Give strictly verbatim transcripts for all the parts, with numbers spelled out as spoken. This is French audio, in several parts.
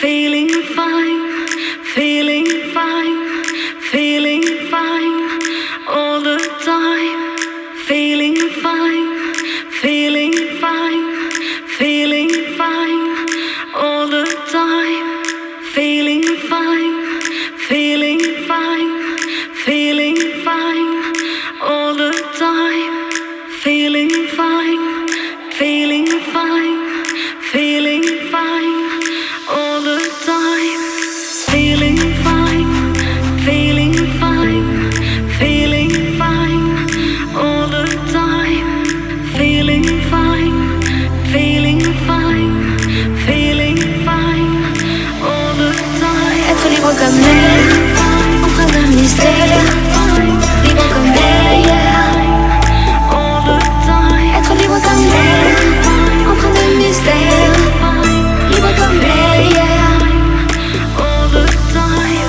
Feeling fine, feeling fine, feeling fine all the time. Feeling fine, feeling fine, feeling fine all the time. Feeling fine, feeling fine, feeling fine all the time. Feeling fine, feeling fine, feeling fine all the time. Feeling fine, feeling fine, feeling fine all the time. Feeling fine, feeling fine, feeling fine all the time. Être libre comme l'air, empreint d'un mystère. Libre comme l'air, All the time. être libre comme l'air, empreint d'un mystère. Libre comme l'air. All the time.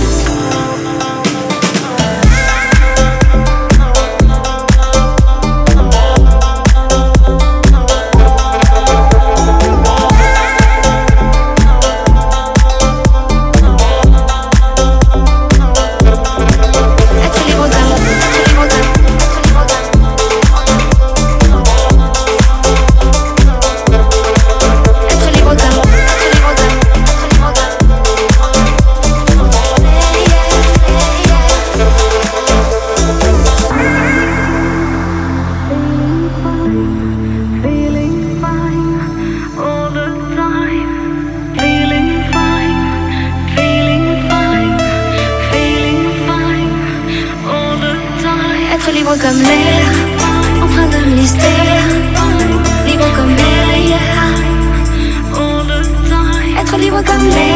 Être libre comme, être libre comme, être libre comme, être libre comme, être libre comme, yeah, yeah, yeah. Feeling fine all the time. Feeling fine, feeling fine, feeling fine all the time. Être libre comme l'air, empreint d'un mystère. Libre comme l'air, All the time. être libre comme l'air.